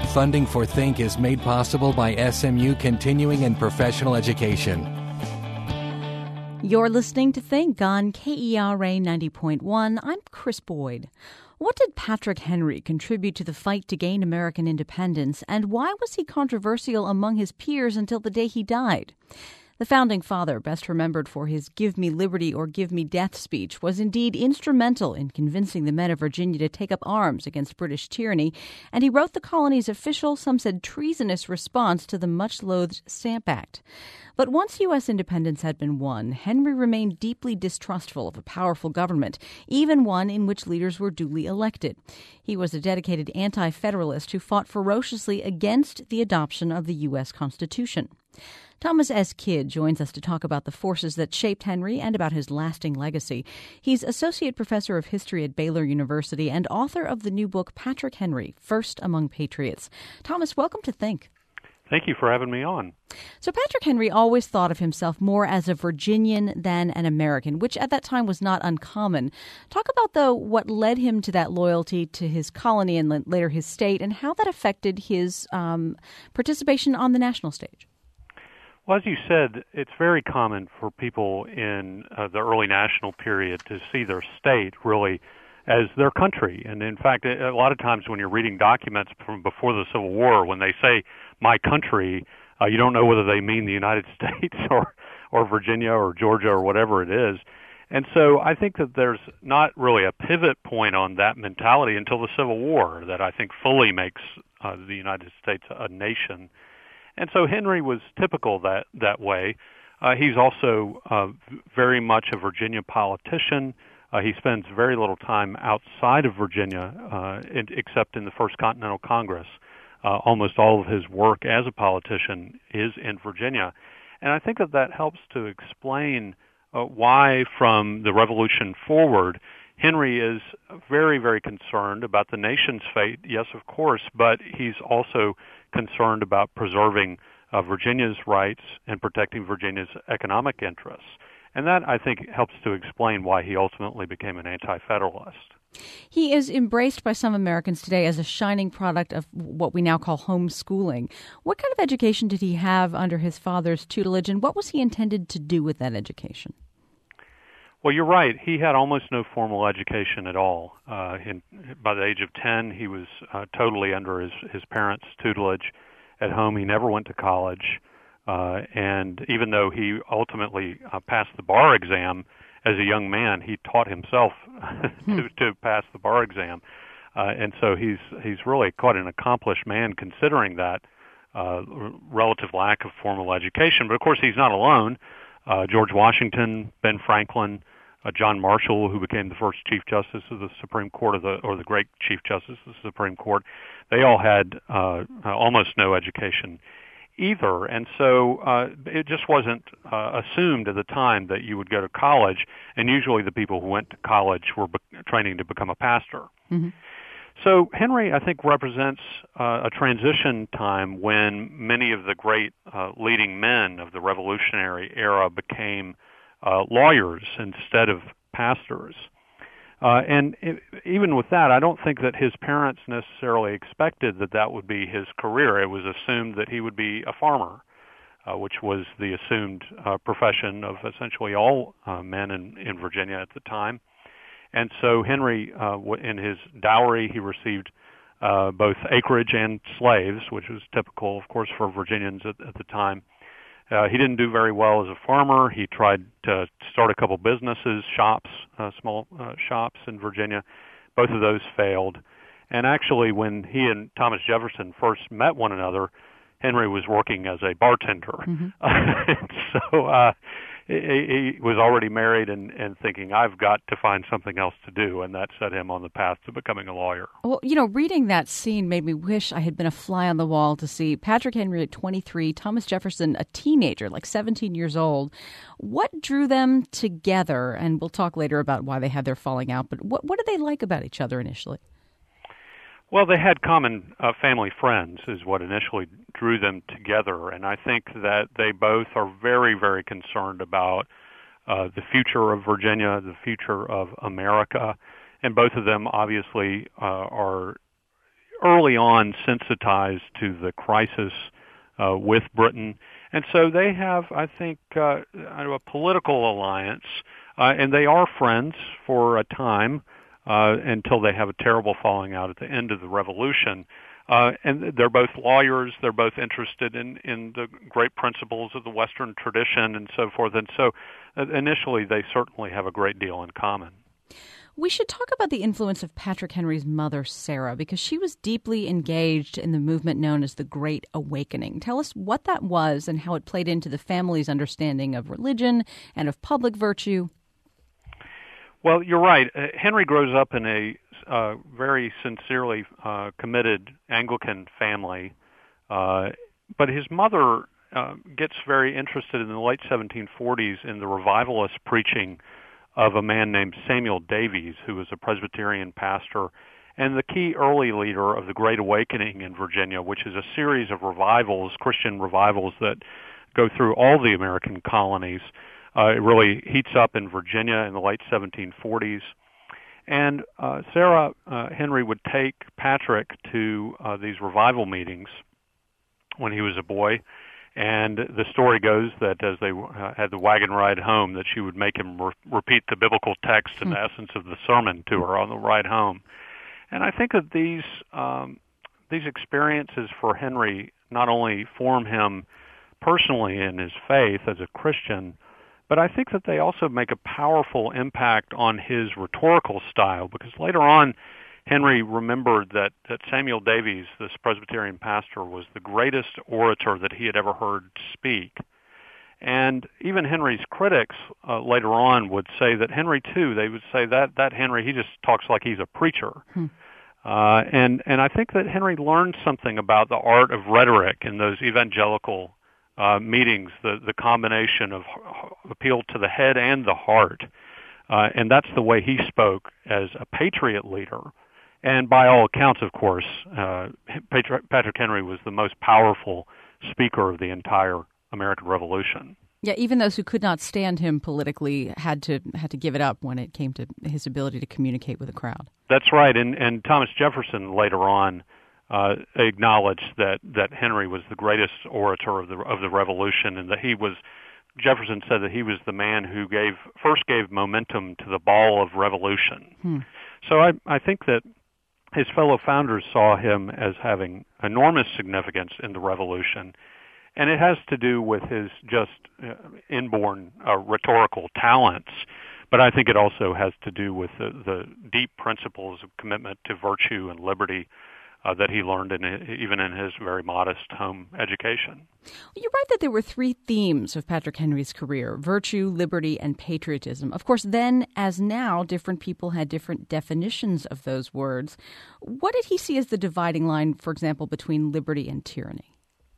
Funding for Think is made possible by SMU Continuing and Professional Education. You're listening to Think on KERA 90.1. I'm Chris Boyd. What did Patrick Henry contribute to the fight to gain American independence, and why was he controversial among his peers until the day he died? The Founding Father, best remembered for his "Give me liberty or give me death" speech, was indeed instrumental in convincing the men of Virginia to take up arms against British tyranny, and he wrote the colony's official, some said treasonous, response to the much-loathed Stamp Act. But once U.S. independence had been won, Henry remained deeply distrustful of a powerful government, even one in which leaders were duly elected. He was a dedicated anti-federalist who fought ferociously against the adoption of the U.S. Constitution. Thomas S. Kidd joins us to talk about the forces that shaped Henry and about his lasting legacy. He's Associate Professor of History at Baylor University and author of the new book, Patrick Henry, First Among Patriots. Thomas, welcome to Think. Thank you for having me on. So Patrick Henry always thought of himself more as a Virginian than an American, which at that time was not uncommon. Talk about, though, what led him to that loyalty to his colony and later his state, and how that affected his participation on the national stage. Well, as you said, it's very common for people in the early national period to see their state really as their country. And in fact, a lot of times when you're reading documents from before the Civil War, when they say "my country," you don't know whether they mean the United States or Virginia or Georgia or whatever it is. And so I think that there's not really a pivot point on that mentality until the Civil War that I think fully makes the United States a nation. And so Henry was typical that way. He's also very much a Virginia politician. He spends very little time outside of Virginia, except in the First Continental Congress. Almost all of his work as a politician is in Virginia. And I think that helps to explain why, from the Revolution forward, Henry is very, very concerned about the nation's fate, yes, of course, but he's also concerned about preserving Virginia's rights and protecting Virginia's economic interests. And that, I think, helps to explain why he ultimately became an anti-federalist. He is embraced by some Americans today as a shining product of what we now call homeschooling. What kind of education did he have under his father's tutelage, and what was he intended to do with that education? Well, you're right. He had almost no formal education at all. By the age of 10, he was totally under his parents' tutelage at home. He never went to college. And even though he ultimately passed the bar exam as a young man, he taught himself to pass the bar exam. And so he's really quite an accomplished man considering that relative lack of formal education. But of course, he's not alone. George Washington, Ben Franklin, John Marshall, who became the first Chief Justice of the Supreme Court, or the great Chief Justice of the Supreme Court, they all had almost no education either. And so it just wasn't assumed at the time that you would go to college, and usually the people who went to college were training to become a pastor. Mm-hmm. So Henry, I think, represents a transition time when many of the great leading men of the Revolutionary era became lawyers instead of pastors. And even with that, I don't think that his parents necessarily expected that would be his career. It was assumed that he would be a farmer, which was the assumed profession of essentially all men in Virginia at the time. And so Henry, in his dowry, he received both acreage and slaves, which was typical, of course, for Virginians at the time. He didn't do very well as a farmer. He tried to start a couple businesses, small shops in Virginia. Both of those failed. And actually, when he and Thomas Jefferson first met one another, Henry was working as a bartender. Mm-hmm. So he was already married and thinking, I've got to find something else to do, and that set him on the path to becoming a lawyer. Well, reading that scene made me wish I had been a fly on the wall to see Patrick Henry at 23, Thomas Jefferson a teenager, like 17 years old. What drew them together? And we'll talk later about why they had their falling out, but what did they like about each other initially? Well, they had common family friends is what initially drew them together, and I think that they both are very, very concerned about the future of Virginia, the future of America, and both of them obviously are early on sensitized to the crisis with Britain. And so they have, I think, a political alliance, and they are friends for a time until they have a terrible falling out at the end of the Revolution. And they're both lawyers. They're both interested in the great principles of the Western tradition and so forth. And so initially, they certainly have a great deal in common. We should talk about the influence of Patrick Henry's mother, Sarah, because she was deeply engaged in the movement known as the Great Awakening. Tell us what that was and how it played into the family's understanding of religion and of public virtue. Well, you're right. Henry grows up in a very sincerely committed Anglican family, but his mother gets very interested in the late 1740s in the revivalist preaching of a man named Samuel Davies, who was a Presbyterian pastor and the key early leader of the Great Awakening in Virginia, which is a series of revivals, Christian revivals, that go through all the American colonies. It really heats up in Virginia in the late 1740s. And Sarah Henry would take Patrick to these revival meetings when he was a boy. And the story goes that as they had the wagon ride home, that she would make him repeat the biblical text and the essence of the sermon to her on the ride home. And I think that these experiences for Henry not only form him personally in his faith as a Christian, but I think that they also make a powerful impact on his rhetorical style, because later on, Henry remembered that Samuel Davies, this Presbyterian pastor, was the greatest orator that he had ever heard speak. And even Henry's critics later on would say that Henry, too, they would say that Henry, he just talks like he's a preacher. And I think that Henry learned something about the art of rhetoric in those evangelical meetings, the combination of appeal to the head and the heart. And that's the way he spoke as a patriot leader. And by all accounts, of course, Patrick Henry was the most powerful speaker of the entire American Revolution. Yeah, even those who could not stand him politically had to give it up when it came to his ability to communicate with a crowd. That's right, and Thomas Jefferson later on acknowledged that Henry was the greatest orator of the Revolution, and that Jefferson said that he was the man who first gave momentum to the ball of revolution. So I think that his fellow founders saw him as having enormous significance in the Revolution, and it has to do with his just inborn rhetorical talents, but I think it also has to do with the deep principles of commitment to virtue and liberty that he learned even in his very modest home education. You write that there were three themes of Patrick Henry's career: virtue, liberty, and patriotism. Of course, then as now, different people had different definitions of those words. What did he see as the dividing line, for example, between liberty and tyranny?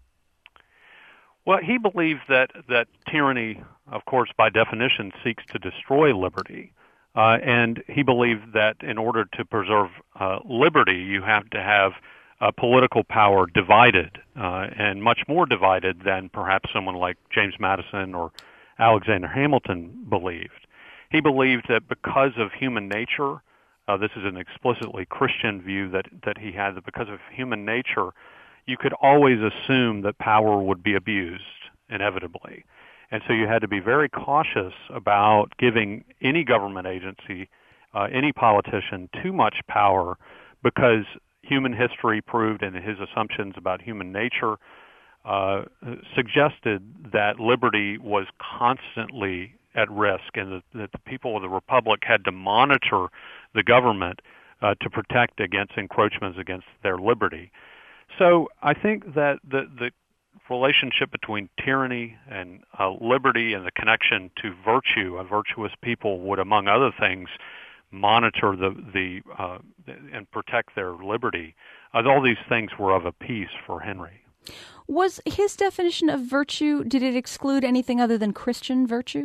Well, he believed that tyranny, of course, by definition, seeks to destroy liberty. And he believed that in order to preserve liberty, you have to have political power divided, and much more divided than perhaps someone like James Madison or Alexander Hamilton believed. He believed that because of human nature, this is an explicitly Christian view that he had, that because of human nature, you could always assume that power would be abused, inevitably. And so you had to be very cautious about giving any government agency, any politician, too much power, because human history proved, and his assumptions about human nature suggested that liberty was constantly at risk, and that the people of the Republic had to monitor the government to protect against encroachments against their liberty. So I think that the relationship between tyranny and liberty and the connection to virtue, a virtuous people would, among other things, monitor and protect their liberty. All these things were of a piece for Henry. Was his definition of virtue, did it exclude anything other than Christian virtue?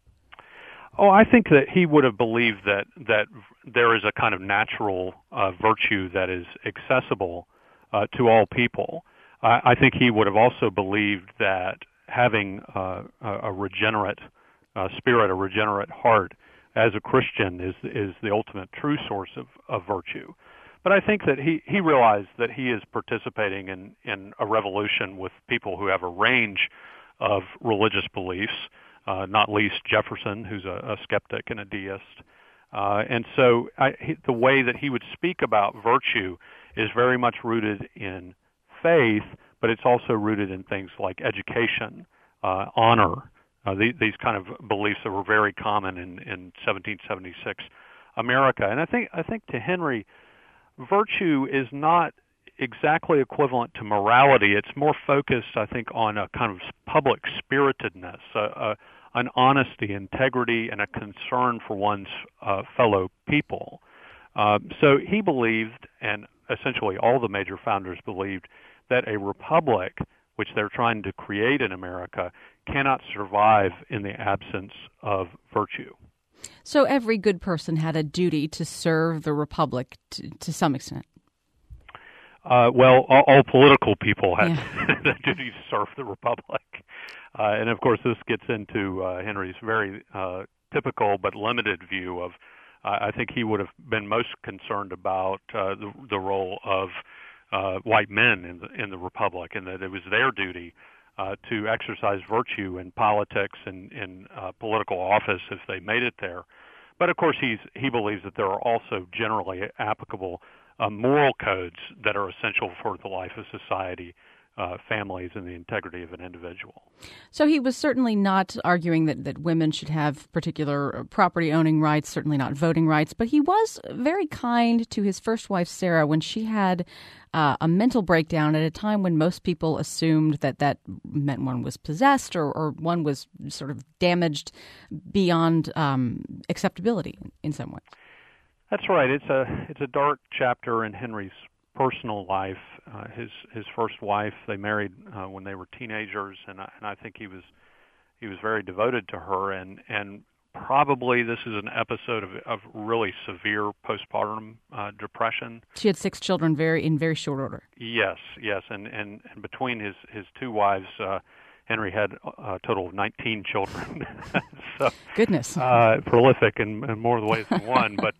Oh, I think that he would have believed that there is a kind of natural virtue that is accessible to all people. I think he would have also believed that having a regenerate spirit, a regenerate heart as a Christian is the ultimate true source of virtue. But I think that he realized that he is participating in a revolution with people who have a range of religious beliefs, not least Jefferson, who's a skeptic and a deist. And so the way that he would speak about virtue is very much rooted in faith, but it's also rooted in things like education, honor, these kind of beliefs that were very common in 1776 America. And I think to Henry, virtue is not exactly equivalent to morality. It's more focused, I think, on a kind of public spiritedness, an honesty, integrity, and a concern for one's fellow people. So he believed, and essentially all the major founders believed, that a republic, which they're trying to create in America, cannot survive in the absence of virtue. So every good person had a duty to serve the republic to some extent. Well, all political people had the duty to serve the republic. And of course, this gets into Henry's very typical but limited view of, I think he would have been most concerned about the role of white men in the republic, and that it was their duty to exercise virtue in politics and in political office if they made it there. But of course, he believes that there are also generally applicable moral codes that are essential for the life of society, families, and the integrity of an individual. So he was certainly not arguing that women should have particular property-owning rights, certainly not voting rights, but he was very kind to his first wife, Sarah, when she had a mental breakdown at a time when most people assumed that meant one was possessed or one was sort of damaged beyond acceptability in some way. That's right. It's a dark chapter in Henry's personal life. His first wife, they married when they were teenagers, and I think he was very devoted to her, and probably this is an episode of really severe postpartum depression. She had 6 children in very short order. Yes, and between his two wives, Henry had a total of 19 children. So, goodness, prolific in more of the ways than one. But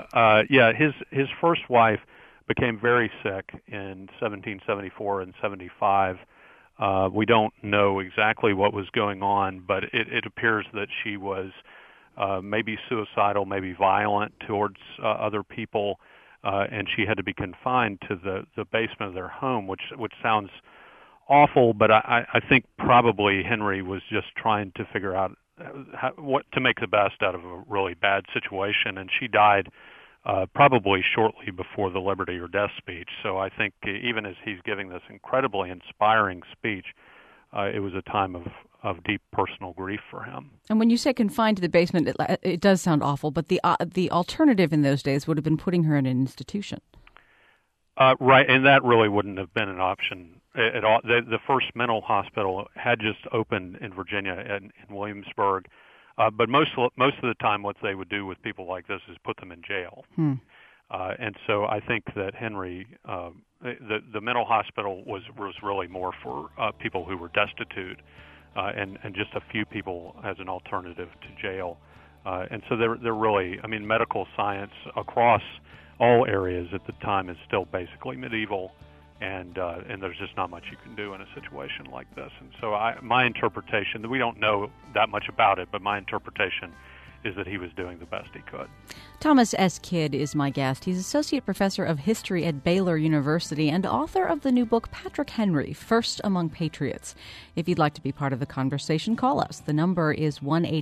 his first wife became very sick in 1774 and 75. We don't know exactly what was going on, but it appears that she was maybe suicidal, maybe violent towards other people, and she had to be confined to the basement of their home, which sounds awful, but I think probably Henry was just trying to figure out what to make the best out of a really bad situation, and she died probably shortly before the Liberty or Death speech. So I think even as he's giving this incredibly inspiring speech, it was a time of deep personal grief for him. And when you say confined to the basement, it does sound awful, but the alternative in those days would have been putting her in an institution. Right, and that really wouldn't have been an option at all. The first mental hospital had just opened in Virginia, in Williamsburg, but most of the time what they would do with people like this is put them in jail. And so I think that Henry, the mental hospital was really more for people who were destitute, and just a few people as an alternative to jail. And so they're really, I mean, medical science across all areas at the time is still basically medieval, and there's just not much you can do in a situation like this. And so my interpretation, we don't know that much about it, but my interpretation is that he was doing the best he could. Thomas S. Kidd is my guest. He's Associate Professor of History at Baylor University and author of the new book, Patrick Henry, First Among Patriots. If you'd like to be part of the conversation, call us. The number is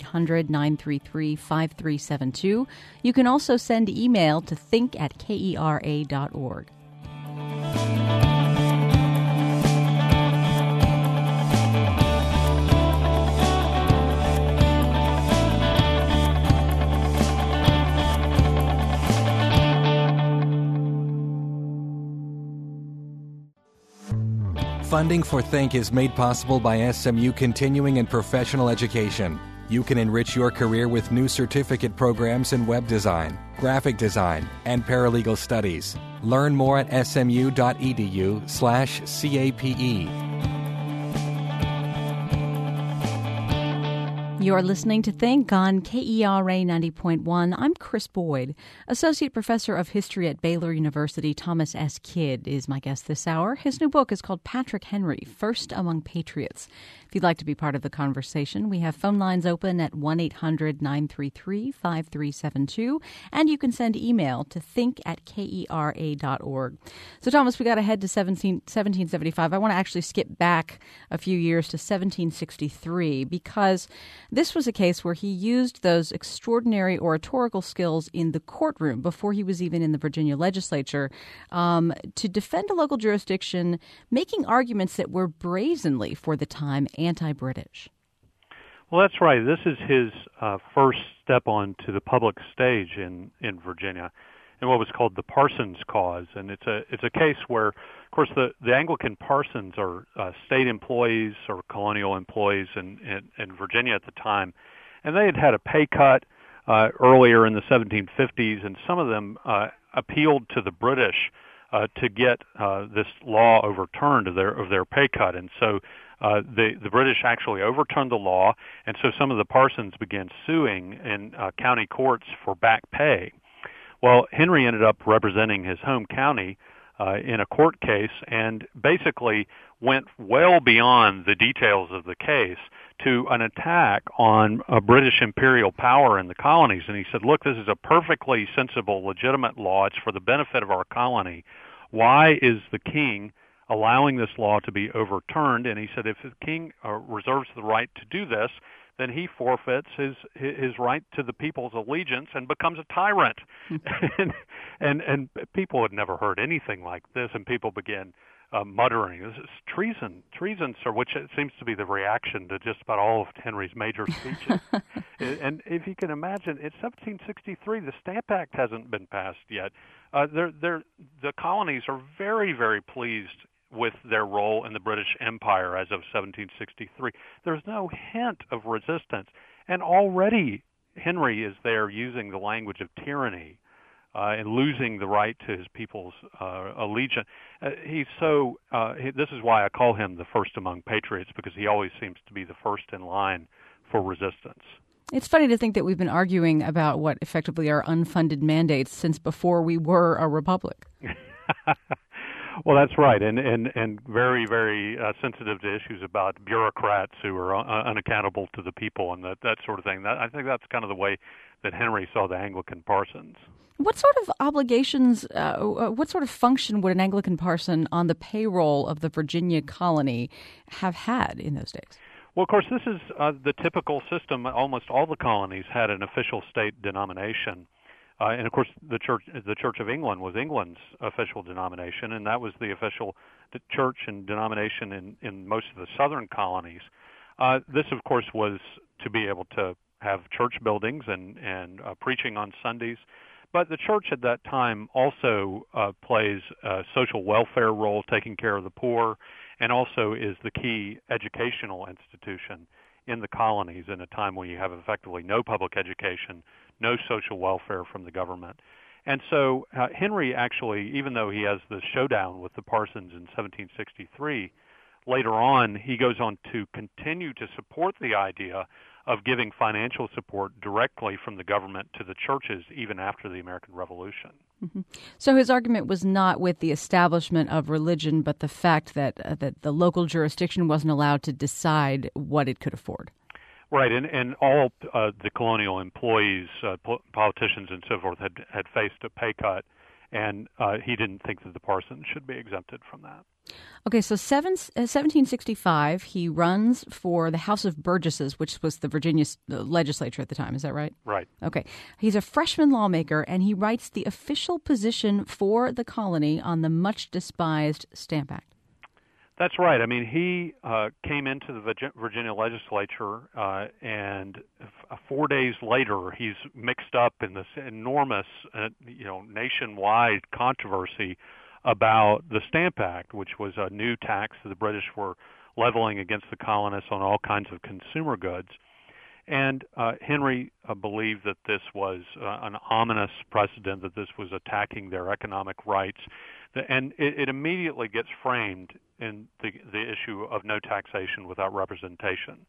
1-800-933-5372. You can also send email to think@kera.org. Funding for Think is made possible by SMU Continuing and Professional Education. You can enrich your career with new certificate programs in web design, graphic design, and paralegal studies. Learn more at smu.edu/CAPE. You're listening to Think on KERA 90.1. I'm Chris Boyd. Associate Professor of History at Baylor University, Thomas S. Kidd, is my guest this hour. His new book is called Patrick Henry, First Among Patriots. If you'd like to be part of the conversation, we have phone lines open at 1-800-933-5372, and you can send email to think@kera.org. So, Thomas, we got to head to 1775. I want to actually skip back a few years to 1763 because this was a case where he used those extraordinary oratorical skills in the courtroom before he was even in the Virginia legislature to defend a local jurisdiction, making arguments that were brazenly, for the time, anti-British. Well, that's right. This is his first step onto the public stage in Virginia, in what was called the Parsons Cause, and it's a case where, of course, the Anglican parsons are state employees or colonial employees in Virginia at the time, and they had a pay cut earlier in the 1750s, and some of them appealed to the British to get this law overturned of their pay cut, and so the British actually overturned the law, and so some of the parsons began suing in county courts for back pay. Well, Henry ended up representing his home county in a court case and basically went well beyond the details of the case to an attack on British imperial power in the colonies. And he said, look, this is a perfectly sensible, legitimate law. It's for the benefit of our colony. Why is the king allowing this law to be overturned? And he said, if the king reserves the right to do this, then he forfeits his right to the people's allegiance and becomes a tyrant. and people had never heard anything like this, and people began muttering, this is treason, sir, which it seems to be the reaction to just about all of Henry's major speeches. And if you can imagine, it's 1763, the Stamp Act hasn't been passed yet. The colonies are very, very pleased with their role in the British Empire as of 1763. There's no hint of resistance. And already Henry is there using the language of tyranny and losing the right to his people's allegiance. This is why I call him the first among patriots, because he always seems to be the first in line for resistance. It's funny to think that we've been arguing about what effectively are unfunded mandates since before we were a republic. Well, that's right, and very, very sensitive to issues about bureaucrats who are unaccountable to the people and that sort of thing. I think that's kind of the way that Henry saw the Anglican parsons. What sort of obligations, what sort of function would an Anglican parson on the payroll of the Virginia colony have had in those days? Well, of course, this is the typical system. Almost all the colonies had an official state denomination. And, of course, the Church of England was England's official denomination, and that was the official church and denomination in most of the southern colonies. This, of course, was to be able to have church buildings and preaching on Sundays. But the church at that time also plays a social welfare role, taking care of the poor, and also is the key educational institution in the colonies in a time when you have effectively no public education, no social welfare from the government. And so Henry actually, even though he has the showdown with the parsons in 1763, later on he goes on to continue to support the idea of giving financial support directly from the government to the churches even after the American Revolution. Mm-hmm. So his argument was not with the establishment of religion, but the fact that the local jurisdiction wasn't allowed to decide what it could afford. Right, and all the colonial employees, politicians and so forth, had faced a pay cut, and he didn't think that the parsons should be exempted from that. Okay, so 1765, he runs for the House of Burgesses, which was the Virginia legislature at the time. Is that right? Right. Okay. He's a freshman lawmaker, and he writes the official position for the colony on the much-despised Stamp Act. That's right. I mean, he came into the Virginia legislature, and 4 days later, he's mixed up in this enormous, nationwide controversy about the Stamp Act, which was a new tax that the British were leveling against the colonists on all kinds of consumer goods. And Henry believed that this was an ominous precedent, that this was attacking their economic rights. And it immediately gets framed in the issue of no taxation without representation.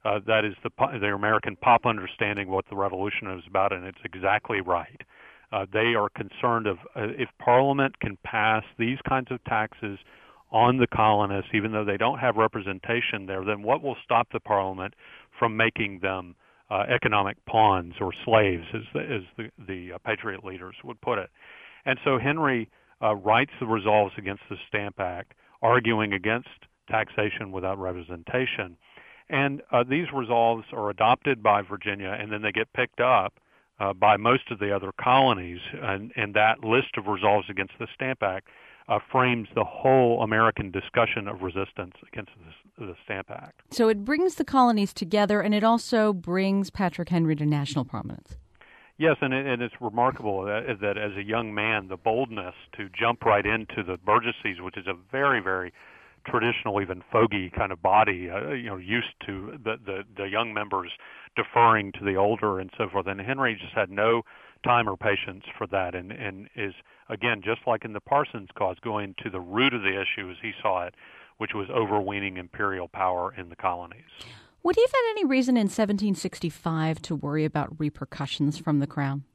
That is the American pop understanding what the revolution is about, and it's exactly right. They are concerned of if Parliament can pass these kinds of taxes on the colonists, even though they don't have representation there, then what will stop the Parliament from making them economic pawns or slaves, as the Patriot leaders would put it? And so Henry writes the resolves against the Stamp Act, arguing against taxation without representation. And these resolves are adopted by Virginia, and then they get picked up by most of the other colonies. And that list of resolves against the Stamp Act frames the whole American discussion of resistance against the Stamp Act. So it brings the colonies together, and it also brings Patrick Henry to national prominence. Yes, and it's remarkable that as a young man, the boldness to jump right into the burgesses, which is a very, very traditional, even fogey kind of body, used to the young members deferring to the older and so forth. And Henry just had no time or patience for that, and is, again, just like in the Parsons cause, going to the root of the issue as he saw it, which was overweening imperial power in the colonies. Would he have had any reason in 1765 to worry about repercussions from the crown?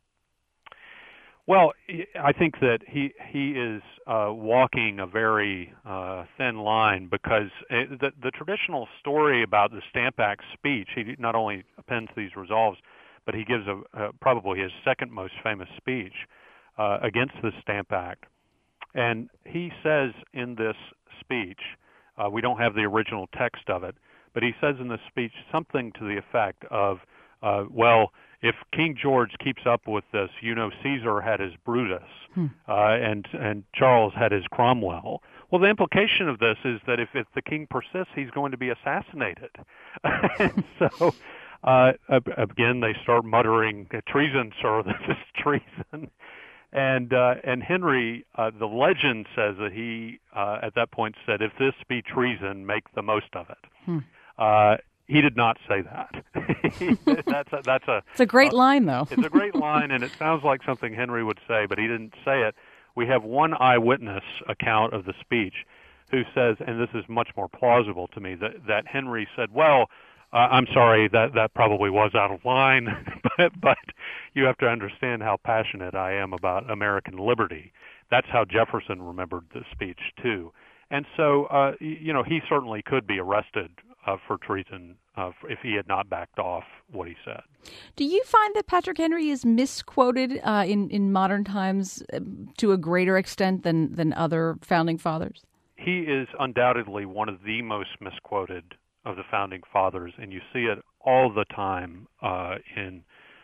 Well, I think that he is walking a very thin line, because the traditional story about the Stamp Act speech, he not only pens these resolves, but he gives probably his second most famous speech against the Stamp Act. And he says in this speech, we don't have the original text of it, but he says in the speech something to the effect of, well, if King George keeps up with this, Caesar had his Brutus, and Charles had his Cromwell. Well, the implication of this is that if the king persists, he's going to be assassinated. And so, again, they start muttering, treason, sir, this is treason. And Henry, the legend says that he, at that point, said, if this be treason, make the most of it. He did not say that. It's a great line, though. It's a great line, and it sounds like something Henry would say, but he didn't say it. We have one eyewitness account of the speech who says, and this is much more plausible to me, that Henry said, well, I'm sorry, that probably was out of line, but you have to understand how passionate I am about American liberty. That's how Jefferson remembered the speech, too. And so, he certainly could be arrested for treason if he had not backed off what he said. Do you find that Patrick Henry is misquoted in modern times to a greater extent than other founding fathers? He is undoubtedly one of the most misquoted of the founding fathers, and you see it all the time in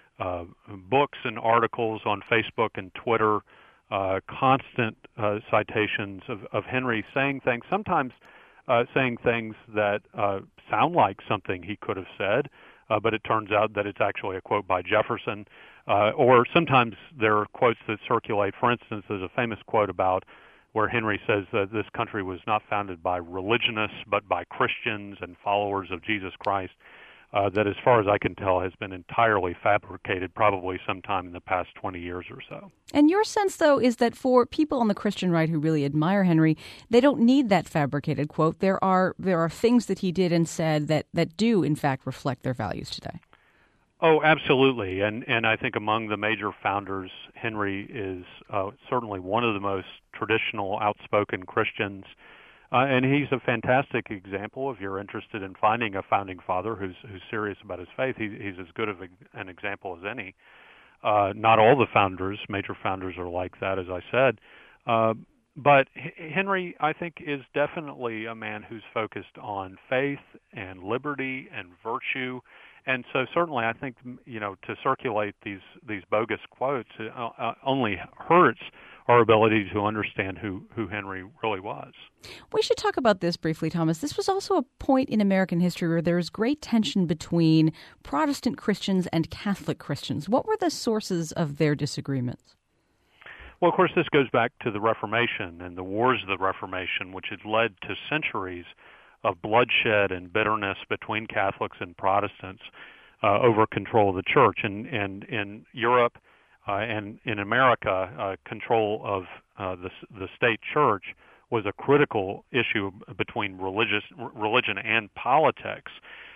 books and articles on Facebook and Twitter, constant citations of Henry saying things, sometimes saying things that sound like something he could have said, but it turns out that it's actually a quote by Jefferson. Or sometimes there are quotes that circulate. For instance, there's a famous quote about where Henry says that this country was not founded by religionists, but by Christians and followers of Jesus Christ, that as far as I can tell has been entirely fabricated, probably sometime in the past 20 years or so. And your sense, though, is that for people on the Christian right who really admire Henry, they don't need that fabricated quote. There are things that he did and said that do, in fact, reflect their values today. Oh, absolutely. And I think among the major founders, Henry is certainly one of the most traditional, outspoken Christians. And he's a fantastic example if you're interested in finding a founding father who's serious about his faith. He's as good of an example as any. Not all the major founders are like that, as I said. But Henry, I think, is definitely a man who's focused on faith and liberty and virtue. And so certainly I think, to circulate these bogus quotes only hurts our ability to understand who Henry really was. We should talk about this briefly, Thomas. This was also a point in American history where there was great tension between Protestant Christians and Catholic Christians. What were the sources of their disagreements? Well, of course, this goes back to the Reformation and the wars of the Reformation, which had led to centuries of bloodshed and bitterness between Catholics and Protestants over control of the church. And in Europe and in America, control of the state church was a critical issue between religion and politics.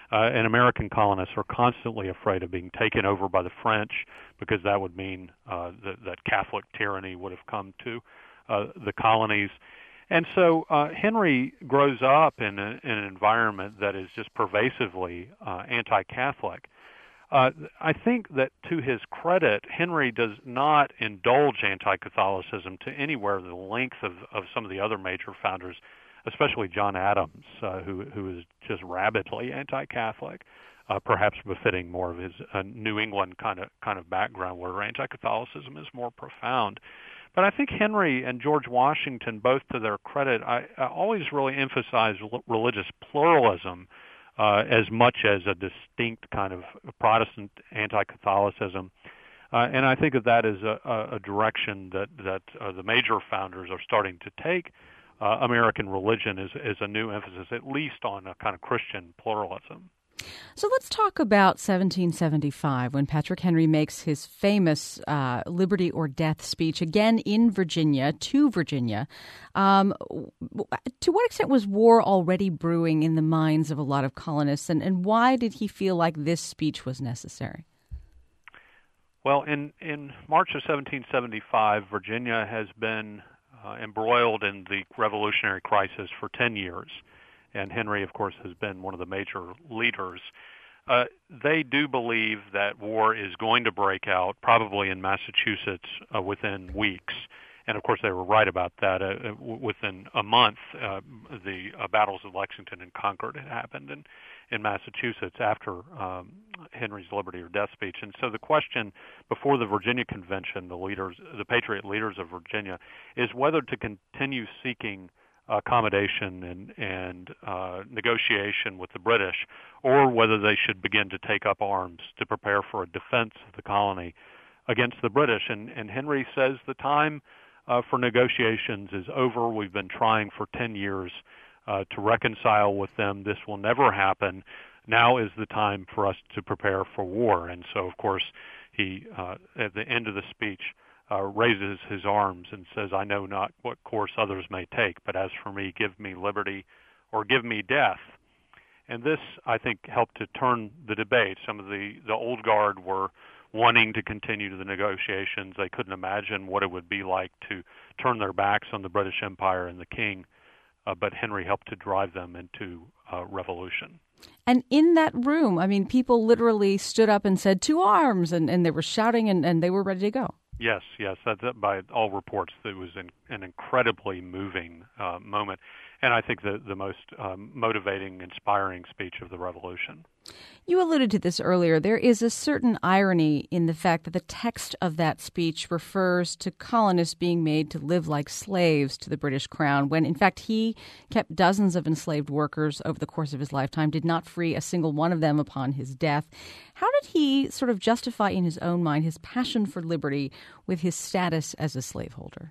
And American colonists are constantly afraid of being taken over by the French, because that would mean that Catholic tyranny would have come to the colonies. And so Henry grows up in an environment that is just pervasively anti-Catholic. I think that, to his credit, Henry does not indulge anti-Catholicism to anywhere the length of some of the other major founders, especially John Adams, who is just rabidly anti-Catholic, perhaps befitting more of his New England kind of background, where anti-Catholicism is more profound. But I think Henry and George Washington, both to their credit, I always really emphasize religious pluralism as much as a distinct kind of Protestant anti-Catholicism. And I think that is a direction that the major founders are starting to take. American religion is a new emphasis, at least on a kind of Christian pluralism. So let's talk about 1775, when Patrick Henry makes his famous Liberty or Death speech, again in Virginia, to Virginia. To what extent was war already brewing in the minds of a lot of colonists, and why did he feel like this speech was necessary? Well, in March of 1775, Virginia has been embroiled in the Revolutionary crisis for 10 years. And Henry, of course, has been one of the major leaders. They do believe that war is going to break out, probably in Massachusetts, within weeks. And, of course, they were right about that. Within a month, the battles of Lexington and Concord had happened in Massachusetts after Henry's Liberty or Death speech. And so the question before the Virginia Convention, the Patriot leaders of Virginia, is whether to continue seeking accommodation and negotiation with the British, or whether they should begin to take up arms to prepare for a defense of the colony against the British. And Henry says the time for negotiations is over. We've been trying for 10 years to reconcile with them. This will never happen. Now is the time for us to prepare for war. And so, of course, he, at the end of the speech, raises his arms and says, "I know not what course others may take, but as for me, give me liberty or give me death." And this, I think, helped to turn the debate. Some of the old guard were wanting to continue to the negotiations. They couldn't imagine what it would be like to turn their backs on the British Empire and the king, but Henry helped to drive them into revolution. And in that room, I mean, people literally stood up and said, "To arms," and they were shouting and they were ready to go. Yes. That, by all reports, it was an incredibly moving moment, and I think the most motivating, inspiring speech of the Revolution. You alluded to this earlier. There is a certain irony in the fact that the text of that speech refers to colonists being made to live like slaves to the British Crown, when, in fact, he kept dozens of enslaved workers over the course of his lifetime, did not free a single one of them upon his death. How did he sort of justify in his own mind his passion for liberty with his status as a slaveholder?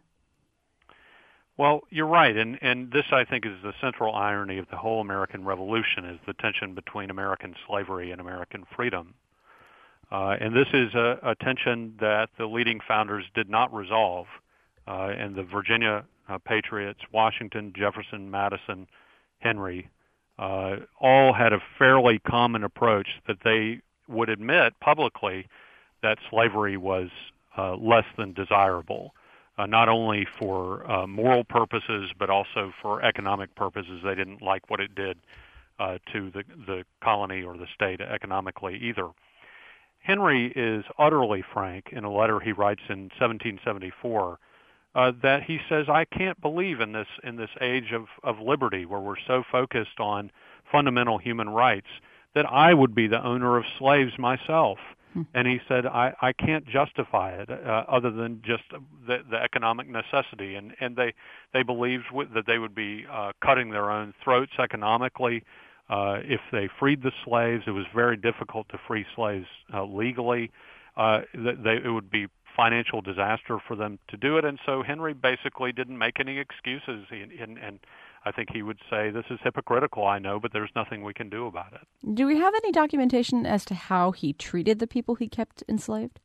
Well, you're right, and this, I think, is the central irony of the whole American Revolution, is the tension between American slavery and American freedom. And this is a tension that the leading founders did not resolve, and the Virginia Patriots, Washington, Jefferson, Madison, Henry, all had a fairly common approach that they would admit publicly that slavery was less than desirable. Not only for moral purposes, but also for economic purposes. They didn't like what it did to the colony or the state economically either. Henry is utterly frank in a letter he writes in 1774 that he says, "I can't believe in this age of liberty, where we're so focused on fundamental human rights, that I would be the owner of slaves myself." And he said, I can't justify it other than just the economic necessity. And they believed that they would be cutting their own throats economically if they freed the slaves. It was very difficult to free slaves legally. It would be financial disaster for them to do it. And so Henry basically didn't make any excuses. And I think he would say, "This is hypocritical, I know, but there's nothing we can do about it." Do we have any documentation as to how he treated the people he kept enslaved?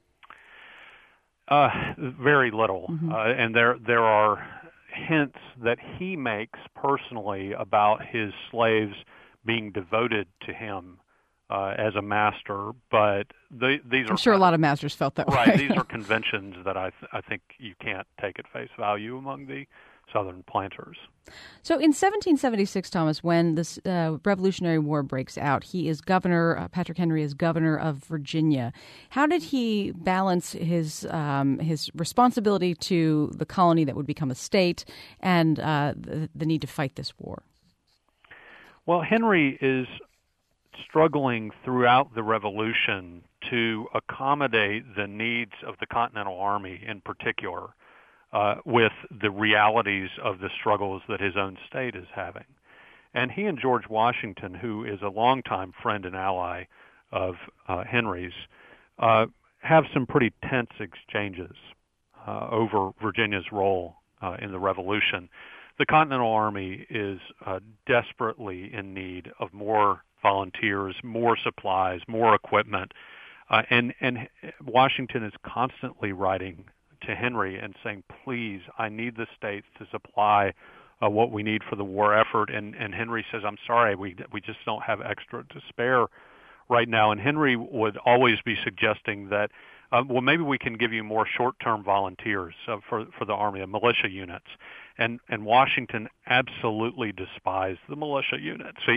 Very little. Mm-hmm. And there are hints that he makes personally about his slaves being devoted to him as a master, but these are... I'm sure a lot of masters felt that right, way. These are conventions that I think you can't take at face value among the Southern planters. So in 1776, Thomas, when this Revolutionary War breaks out, he is governor, Patrick Henry is governor of Virginia. How did he balance his responsibility to the colony that would become a state and the need to fight this war? Well, Henry is struggling throughout the Revolution to accommodate the needs of the Continental Army in particular with the realities of the struggles that his own state is having. And he and George Washington, who is a longtime friend and ally of Henry's, have some pretty tense exchanges over Virginia's role in the Revolution. The Continental Army is desperately in need of more volunteers, more supplies, more equipment, and Washington is constantly writing to Henry and saying, please, I need the states to supply what we need for the war effort. And Henry says, I'm sorry, we just don't have extra to spare right now. And Henry would always be suggesting that, well, maybe we can give you more short-term volunteers for the Army, militia units. And Washington absolutely despised the militia units. So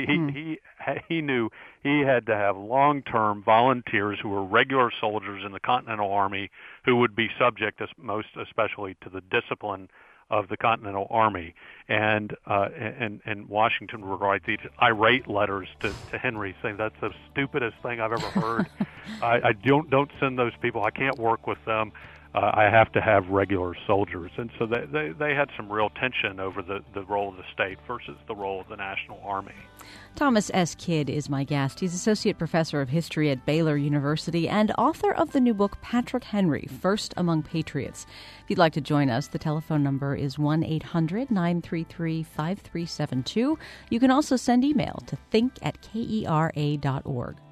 he knew he had to have long-term volunteers who were regular soldiers in the Continental Army who would be subject, most especially, to the discipline of the Continental Army. And Washington would write these irate letters to Henry saying, that's the stupidest thing I've ever heard. I don't send those people. I can't work with them. I have to have regular soldiers. And so they had some real tension over the role of the state versus the role of the National Army. Thomas S. Kidd is my guest. He's Associate Professor of History at Baylor University and author of the new book, Patrick Henry, First Among Patriots. If you'd like to join us, the telephone number is 1-800-933-5372. You can also send email to think@kera.org.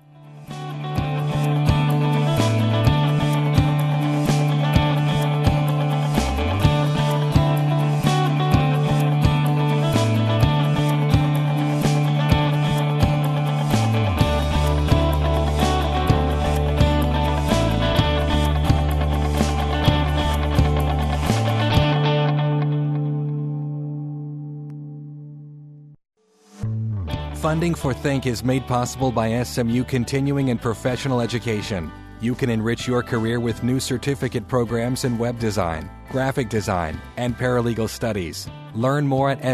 Funding for Think is made possible by SMU Continuing and Professional Education. You can enrich your career with new certificate programs in web design, graphic design, and paralegal studies. Learn more at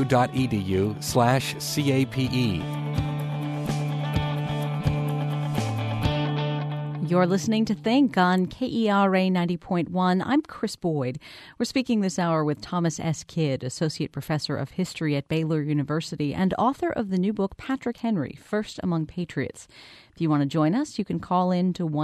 smu.edu/CAPE. You're listening to Think on KERA 90.1. I'm Chris Boyd. We're speaking this hour with Thomas S. Kidd, Associate Professor of History at Baylor University and author of the new book, Patrick Henry, First Among Patriots. If you want to join us, you can call in to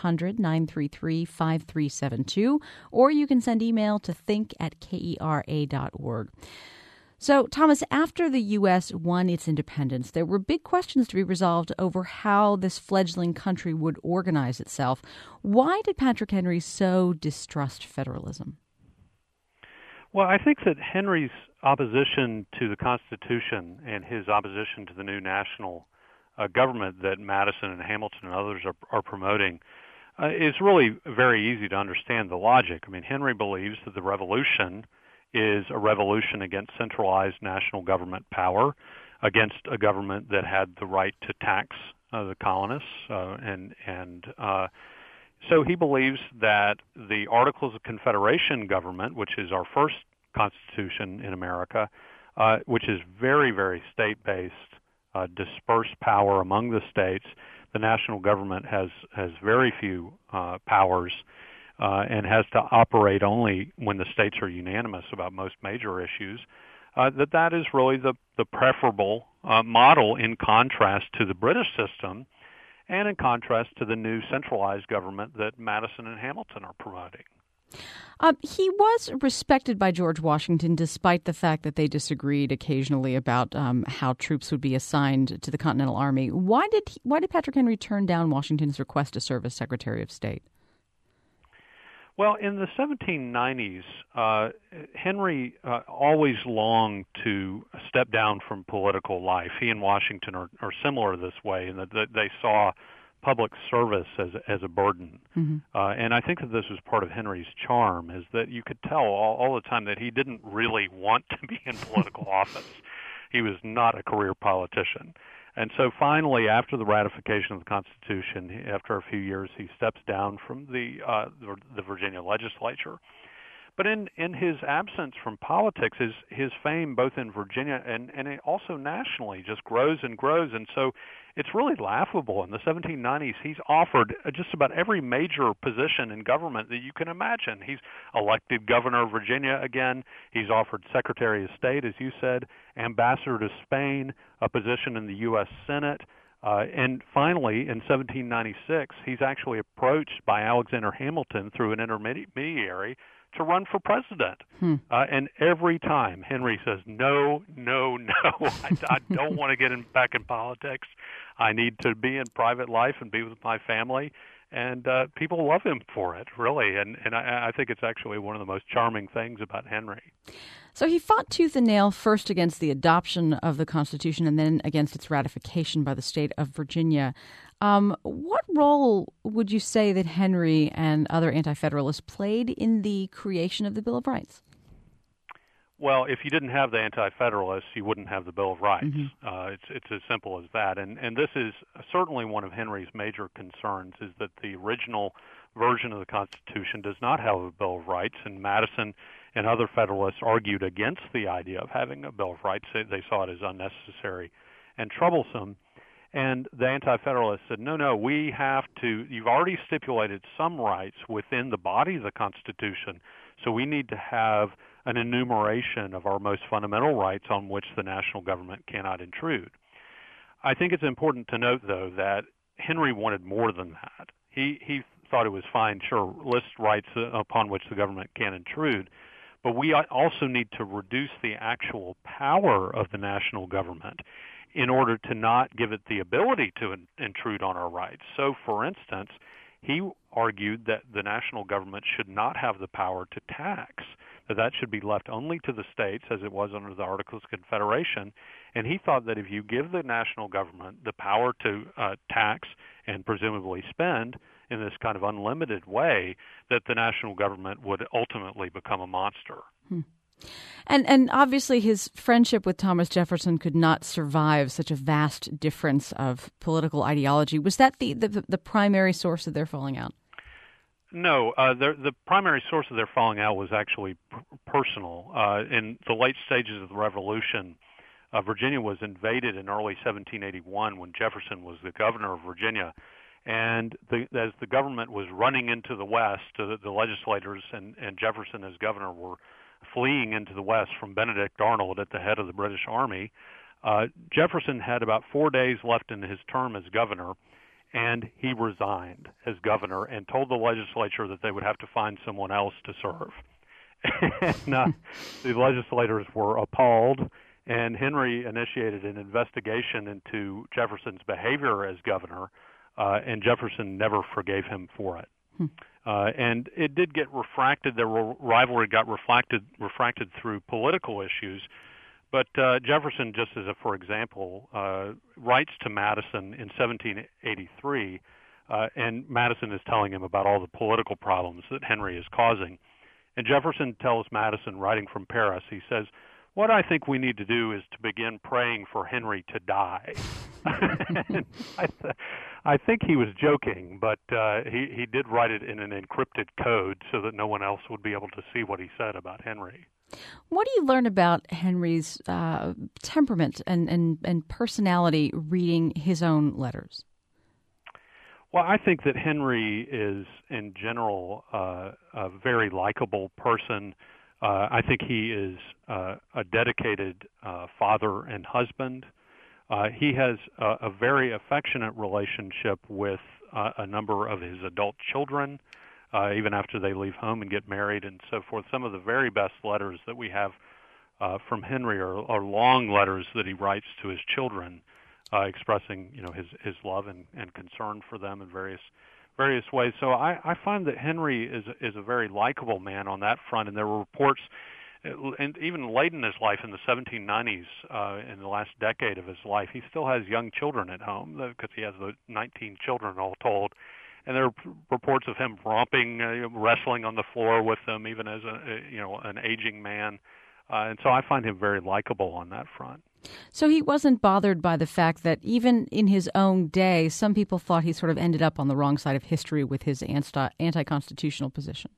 1-800-933-5372, or you can send email to think@kera.org. So, Thomas, after the U.S. won its independence, there were big questions to be resolved over how this fledgling country would organize itself. Why did Patrick Henry so distrust federalism? Well, I think that Henry's opposition to the Constitution and his opposition to the new national government that Madison and Hamilton and others are promoting is really very easy to understand the logic. I mean, Henry believes that the Revolution is a revolution against centralized national government power, against a government that had the right to tax the colonists, so he believes that the Articles of Confederation government, which is our first constitution in America, which is very, very state-based, dispersed power among the states. The national government has very few powers. And has to operate only when the states are unanimous about most major issues, that is really the preferable model in contrast to the British system and in contrast to the new centralized government that Madison and Hamilton are promoting. He was respected by George Washington despite the fact that they disagreed occasionally about how troops would be assigned to the Continental Army. Why did Patrick Henry turn down Washington's request to serve as Secretary of State? Well, in the 1790s, Henry always longed to step down from political life. He and Washington are similar this way in that they saw public service as a burden. Mm-hmm. And I think that this was part of Henry's charm, is that you could tell all the time that he didn't really want to be in political office. He was not a career politician. And so finally, after the ratification of the Constitution, after a few years, he steps down from the Virginia legislature. But in his absence from politics, his fame both in Virginia and also nationally just grows and grows. And so it's really laughable. In the 1790s, he's offered just about every major position in government that you can imagine. He's elected governor of Virginia again. He's offered Secretary of State, as you said, ambassador to Spain, a position in the U.S. Senate. And finally, in 1796, he's actually approached by Alexander Hamilton through an intermediary to run for president. And every time Henry says, no, I don't want to get back in politics. I need to be in private life and be with my family. And people love him for it, really. And I think it's actually one of the most charming things about Henry. So he fought tooth and nail first against the adoption of the Constitution and then against its ratification by the state of Virginia. What role would you say that Henry and other anti-federalists played in the creation of the Bill of Rights? Well, if you didn't have the Anti-Federalists, you wouldn't have the Bill of Rights. Mm-hmm. It's as simple as that. And this is certainly one of Henry's major concerns, is that the original version of the Constitution does not have a Bill of Rights, and Madison and other Federalists argued against the idea of having a Bill of Rights. They saw it as unnecessary and troublesome. And the Anti-Federalists said, no, we have to, you've already stipulated some rights within the body of the Constitution, so we need to have an enumeration of our most fundamental rights on which the national government cannot intrude. I think it's important to note, though, that Henry wanted more than that. He thought it was fine, sure, list rights upon which the government can intrude, but we also need to reduce the actual power of the national government in order to not give it the ability to intrude on our rights. So, for instance, he argued that the national government should not have the power to tax, that should be left only to the states, as it was under the Articles of Confederation. And he thought that if you give the national government the power to tax and presumably spend in this kind of unlimited way, that the national government would ultimately become a monster. And obviously his friendship with Thomas Jefferson could not survive such a vast difference of political ideology. Was that the primary source of their falling out? No, the primary source of their falling out was actually personal. In the late stages of the Revolution, Virginia was invaded in early 1781 when Jefferson was the governor of Virginia. And as the government was running into the West, the legislators and Jefferson as governor were fleeing into the West from Benedict Arnold at the head of the British Army. Jefferson had about 4 days left in his term as governor, and he resigned as governor and told the legislature that they would have to find someone else to serve. And the legislators were appalled, and Henry initiated an investigation into Jefferson's behavior as governor, and Jefferson never forgave him for it. And it did get refracted. Their rivalry got refracted through political issues. But Jefferson, just as for example, writes to Madison in 1783, and Madison is telling him about all the political problems that Henry is causing. And Jefferson tells Madison, writing from Paris, he says, "What I think we need to do is to begin praying for Henry to die." I think he was joking, but he did write it in an encrypted code so that no one else would be able to see what he said about Henry. What do you learn about Henry's temperament and personality reading his own letters? Well, I think that Henry is, in general, a very likable person. I think he is a dedicated father and husband. He has a very affectionate relationship with a number of his adult children, even after they leave home and get married and so forth. Some of the very best letters that we have from Henry are long letters that he writes to his children, expressing his love and concern for them in various various ways. So I find that Henry is a very likable man on that front, and there were reports, and even late in his life, in the 1790s, in the last decade of his life, he still has young children at home because he has the 19 children all told. And there are reports of him romping, wrestling on the floor with them, even as an aging man. And so I find him very likable on that front. So he wasn't bothered by the fact that even in his own day, some people thought he sort of ended up on the wrong side of history with his anti-constitutional position.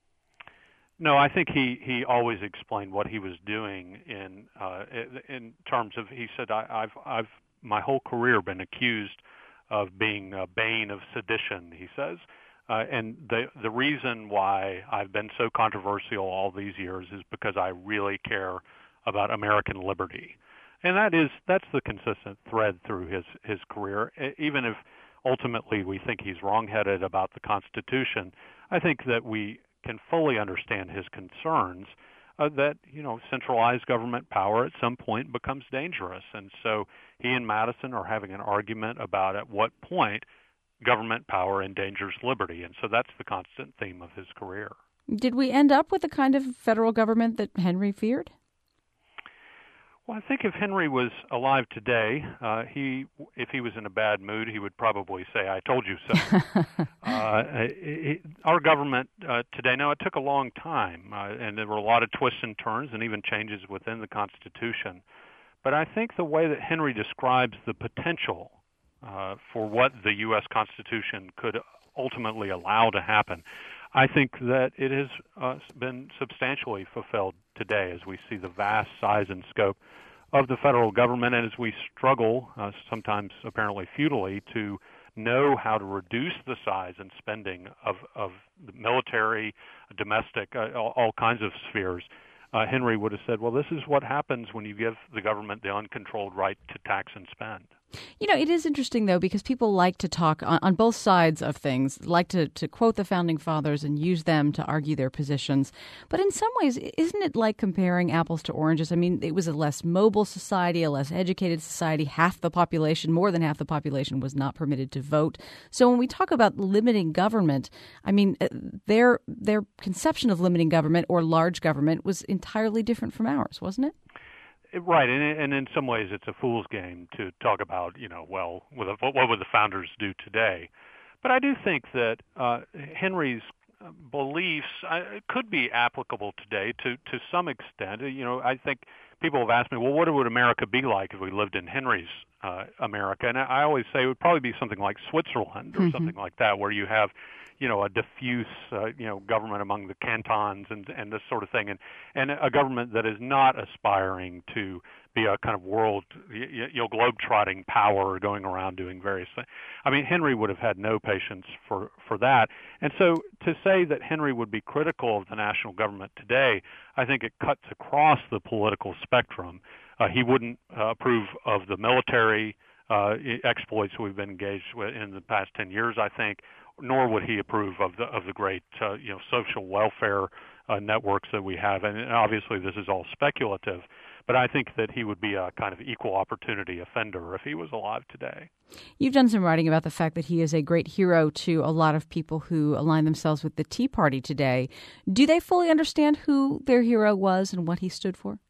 No, I think he always explained what he was doing in terms of, he said, I've my whole career been accused of being a bane of sedition, he says. And the reason why I've been so controversial all these years is because I really care about American liberty. And that's the consistent thread through his career. Even if ultimately we think he's wrongheaded about the Constitution, I think that we can fully understand his concerns that centralized government power at some point becomes dangerous. And so he and Madison are having an argument about at what point government power endangers liberty. And so that's the constant theme of his career. Did we end up with the kind of federal government that Henry feared? Well, I think if Henry was alive today, if he was in a bad mood, he would probably say, "I told you so." Our government today, now it took a long time, and there were a lot of twists and turns and even changes within the Constitution. But I think the way that Henry describes the potential for what the U.S. Constitution could ultimately allow to happen, I think that it has been substantially fulfilled today as we see the vast size and scope of the federal government, and as we struggle, sometimes apparently futilely, to know how to reduce the size and spending of the military, domestic, all kinds of spheres. Henry would have said, well, this is what happens when you give the government the uncontrolled right to tax and spend. It is interesting, though, because people like to talk on both sides of things, like to quote the Founding Fathers and use them to argue their positions. But in some ways, isn't it like comparing apples to oranges? I mean, it was a less mobile society, a less educated society. More than half the population was not permitted to vote. So when we talk about limiting government, I mean, their conception of limiting government or large government was entirely different from ours, wasn't it? Right, and in some ways it's a fool's game to talk about, what would the founders do today? But I do think that Henry's beliefs could be applicable today to some extent. I think people have asked me, well, what would America be like if we lived in Henry's America? And I always say it would probably be something like Switzerland or something like that, where you have a diffuse, government among the cantons and this sort of thing, and a government that is not aspiring to be a kind of world, globe-trotting power going around doing various things. I mean, Henry would have had no patience for that. And so to say that Henry would be critical of the national government today, I think it cuts across the political spectrum. He wouldn't approve of the military exploits we've been engaged with in the past 10 years, I think, nor would he approve of the great social welfare networks that we have. And obviously this is all speculative, but I think that he would be a kind of equal opportunity offender if he was alive today. You've done some writing about the fact that he is a great hero to a lot of people who align themselves with the Tea Party today. Do they fully understand who their hero was and what he stood for?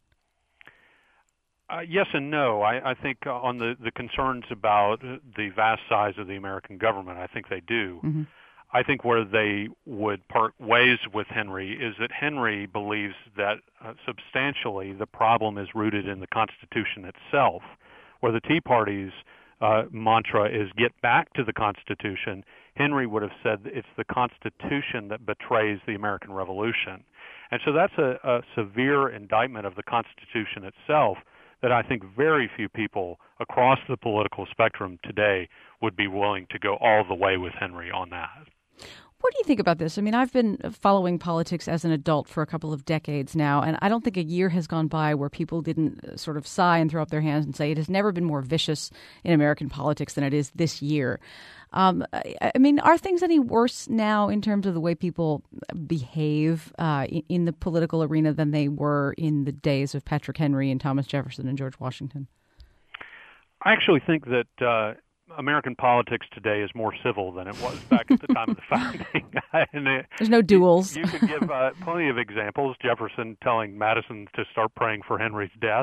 Yes and no. I think on the concerns about the vast size of the American government, I think they do. Mm-hmm. I think where they would part ways with Henry is that Henry believes that substantially the problem is rooted in the Constitution itself, where the Tea Party's mantra is get back to the Constitution. Henry would have said it's the Constitution that betrays the American Revolution. And so that's a severe indictment of the Constitution itself that I think very few people across the political spectrum today would be willing to go all the way with Henry on that. What do you think about this? I mean, I've been following politics as an adult for a couple of decades now, and I don't think a year has gone by where people didn't sort of sigh and throw up their hands and say it has never been more vicious in American politics than it is this year. I mean, are things any worse now in terms of the way people behave in the political arena than they were in the days of Patrick Henry and Thomas Jefferson and George Washington? I actually think that American politics today is more civil than it was back at the time of the founding. There's no duels. You could give plenty of examples. Jefferson telling Madison to start praying for Henry's death.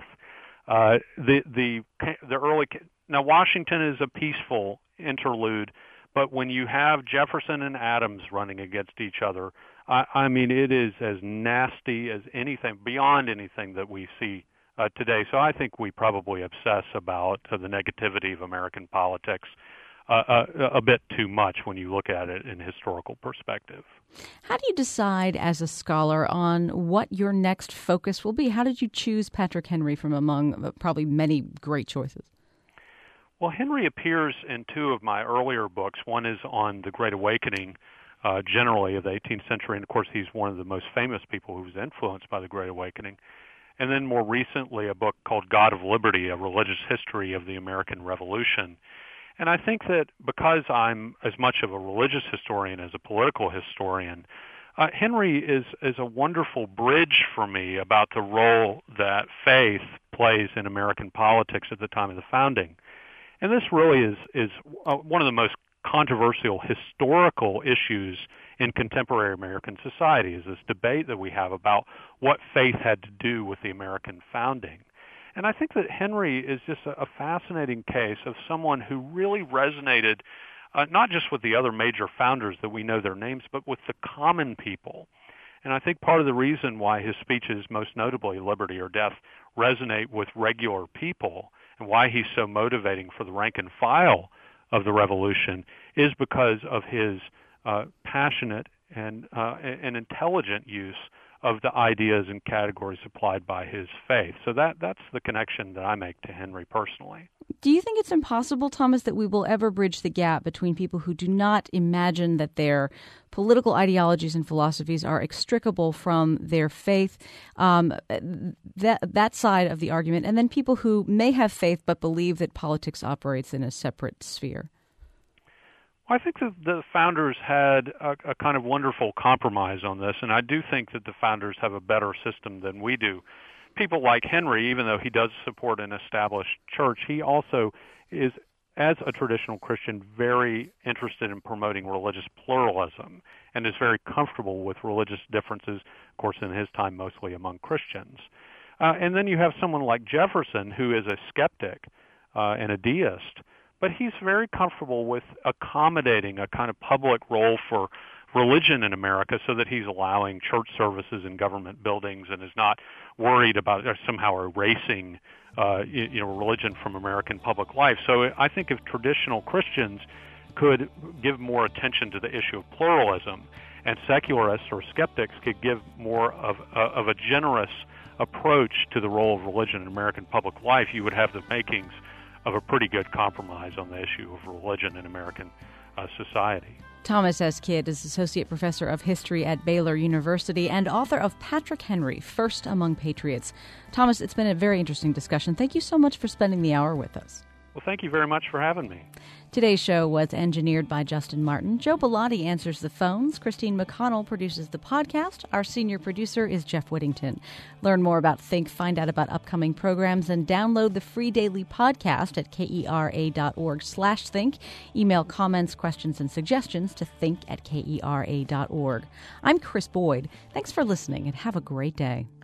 The early now Washington is a peaceful interlude, but when you have Jefferson and Adams running against each other, I mean it is as nasty as anything, beyond anything that we see today. So I think we probably obsess about the negativity of American politics a bit too much when you look at it in historical perspective. How do you decide as a scholar on what your next focus will be? How did you choose Patrick Henry from among probably many great choices? Well, Henry appears in two of my earlier books. One is on the Great Awakening, generally of the 18th century, and of course he's one of the most famous people who was influenced by the Great Awakening. And then more recently, a book called God of Liberty, A Religious History of the American Revolution. And I think that because I'm as much of a religious historian as a political historian, Henry is a wonderful bridge for me about the role that faith plays in American politics at the time of the founding. And this really is one of the most controversial historical issues in contemporary American society, is this debate that we have about what faith had to do with the American founding. And I think that Henry is just a fascinating case of someone who really resonated not just with the other major founders that we know their names, but with the common people. And I think part of the reason why his speeches, most notably Liberty or Death, resonate with regular people and why he's so motivating for the rank and file of the revolution is because of his passionate and intelligent use of the ideas and categories supplied by his faith. So that's the connection that I make to Henry personally. Do you think it's impossible, Thomas, that we will ever bridge the gap between people who do not imagine that their political ideologies and philosophies are extricable from their faith, that side of the argument, and then people who may have faith but believe that politics operates in a separate sphere? I think that the founders had a kind of wonderful compromise on this, and I do think that the founders have a better system than we do. People like Henry, even though he does support an established church, he also is, as a traditional Christian, very interested in promoting religious pluralism and is very comfortable with religious differences, of course, in his time mostly among Christians. And then you have someone like Jefferson, who is a skeptic and a deist, but he's very comfortable with accommodating a kind of public role for religion in America so that he's allowing church services in government buildings and is not worried about somehow erasing religion from American public life. So I think if traditional Christians could give more attention to the issue of pluralism, and secularists or skeptics could give more of a generous approach to the role of religion in American public life, you would have the makings of a pretty good compromise on the issue of religion in American society. Thomas S. Kidd is Associate Professor of History at Baylor University and author of Patrick Henry, First Among Patriots. Thomas, it's been a very interesting discussion. Thank you so much for spending the hour with us. Well, thank you very much for having me. Today's show was engineered by Justin Martin. Joe Bellotti answers the phones. Christine McConnell produces the podcast. Our senior producer is Jeff Whittington. Learn more about Think, find out about upcoming programs, and download the free daily podcast at kera.org/think. Email comments, questions, and suggestions to think@kera.org. I'm Chris Boyd. Thanks for listening and have a great day.